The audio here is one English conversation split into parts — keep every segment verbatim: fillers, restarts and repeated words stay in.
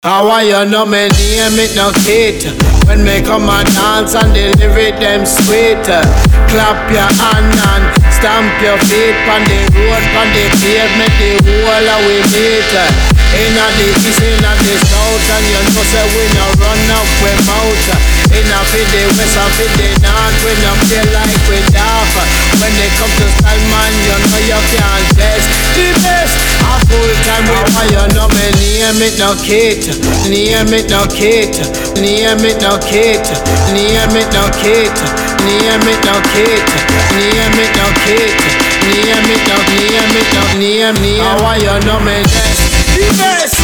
How I you know me name it no cater. When me come and dance and the lyric them sweeter. Clap your hand and stamp your feet on the road, on the pavement, the whole of we meet. Inna the east, inna the south, and you know say we no run up we mouth. Inna for the west and for the north, we no play like we daft. When they come to style man, you know you can't test the best. A full time with my you know me name it no cater, name it no cater, name it no cater, name it no cater, name it no cater, name it no cater, name it no, name it no, name name. How I you know me best, the best.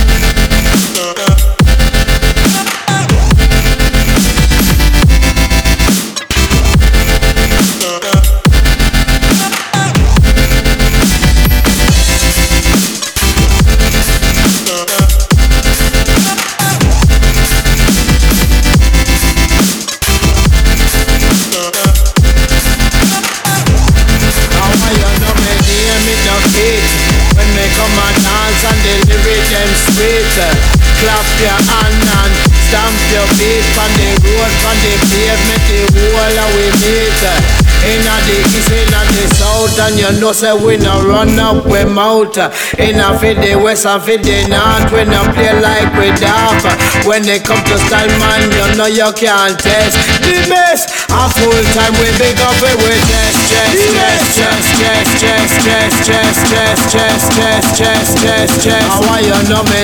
When they come and dance and the lyric them sweeter. Clap your hand and stamp your feet on the road, on the pavement, the whole of we meet. Inna the east, inna the south, and you know say we no run up we mouth. Inna for the west and for the north, we no play like we daft. When they come to style man, you know you can't test the best. A full time we big up it with chest, chest, chest, chest, chest, chest, chest, chest, chest, chest, chest, chest, chest, chest. How I you know me?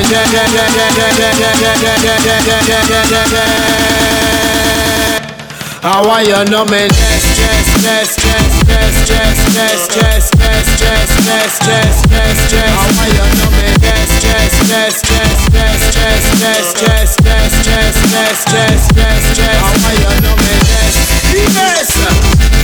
How I you know me? Chest, chest, chest, chest, chest, chest, chest, chest, chest, chest, chest, chest, chest. How I you know me? Chest, chest, chest, chest, chest, chest, chest, chest, chest, chest, chest, chest, chest, chest. How I you know me? Chest, the best.